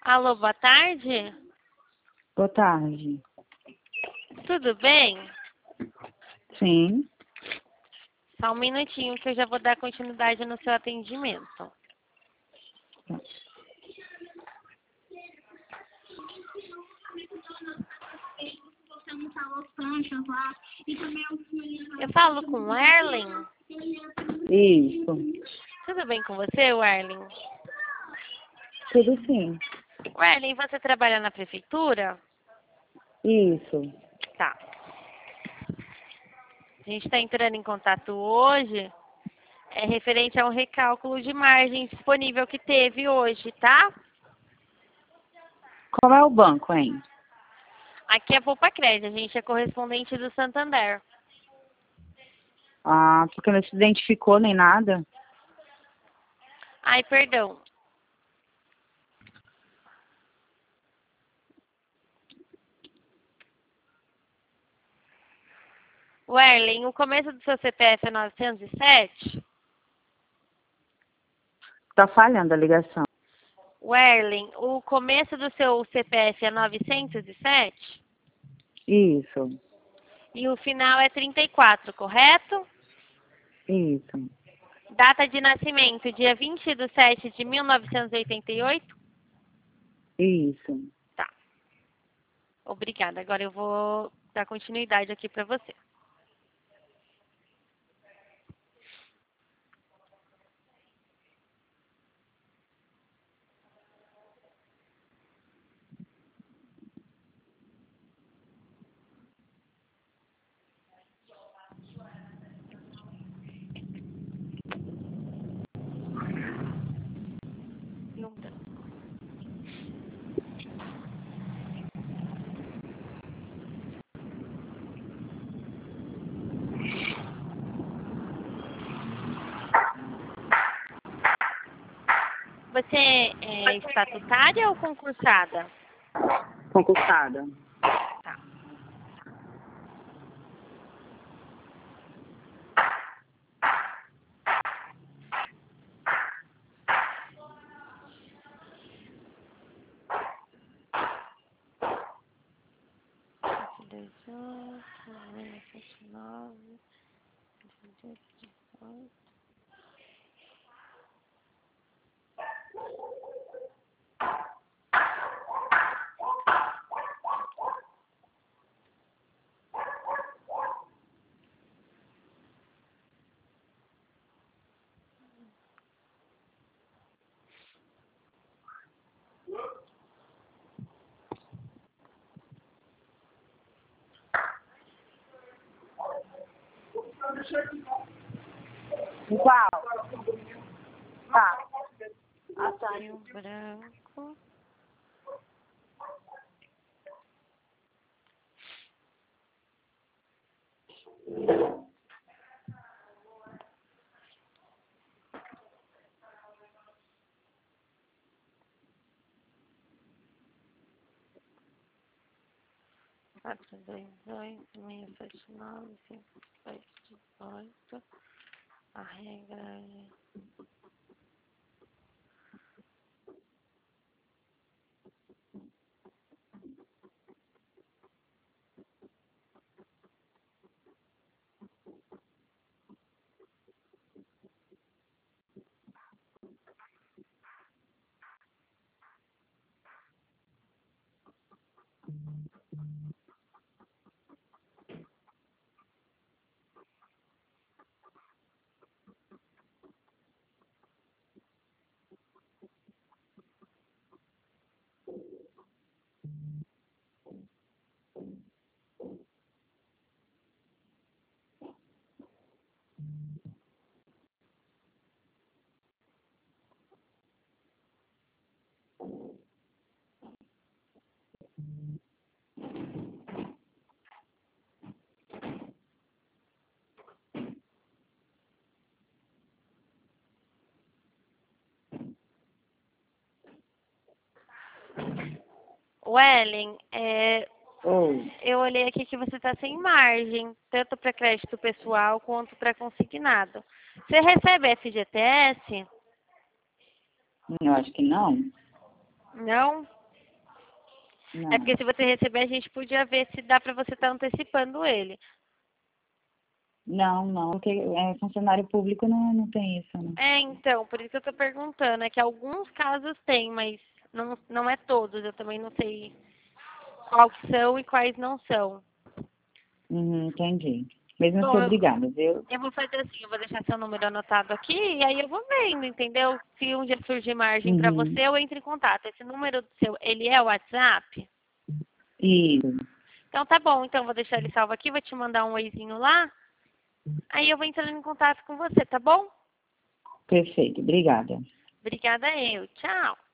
Alô, boa tarde. Boa tarde. Tudo bem? Sim. Só um minutinho que eu já vou dar continuidade no seu atendimento. Eu falo com o Erlen. Isso. Tudo bem com você, Erlen? Tudo sim. Erlen, você trabalha na prefeitura? Isso. Tá. A gente está entrando em contato hoje, referente a um recálculo de margem disponível que teve hoje, tá? Qual é o banco, hein? Aqui é a Poupa Crédito, a gente é correspondente do Santander. Ah, porque não se identificou nem nada. Ai, perdão. Erlen, o começo do seu CPF é 907? Tá falhando a ligação. Erlen, o começo do seu CPF é 907? Isso. E o final é 34, correto? Isso. Data de nascimento, dia 20/7 de 1988? Isso. Tá. Obrigada. Agora eu vou dar continuidade aqui para você. Não dá. Você é estatutária ou concursada? Concursada. Tá. Qual? Tá. Rio Branco. Quatro, dois, oito, 679, 5718. A regra é... Wellen, Oi. eu olhei aqui que você está sem margem, tanto para crédito pessoal quanto para consignado. Você recebe FGTS? Eu acho que não. Não? Não. É porque se você receber, a gente podia ver se dá pra você estar antecipando ele. Não, porque funcionário público não tem isso, né? Então, por isso que eu tô perguntando. É que alguns casos tem, mas não é todos. Eu também não sei quais são e quais não são. Entendi. Mesmo assim, Bom, obrigada, viu? eu vou fazer assim, eu vou deixar seu número anotado aqui e aí eu vou vendo, entendeu? Se um dia surgir margem pra Uhum. você, eu entro em contato. Esse número seu, ele é o WhatsApp? Isso. Então tá bom, então vou deixar ele salvo aqui, vou te mandar um oizinho lá. Aí eu vou entrando em contato com você, tá bom? Perfeito, obrigada. Obrigada eu. Tchau.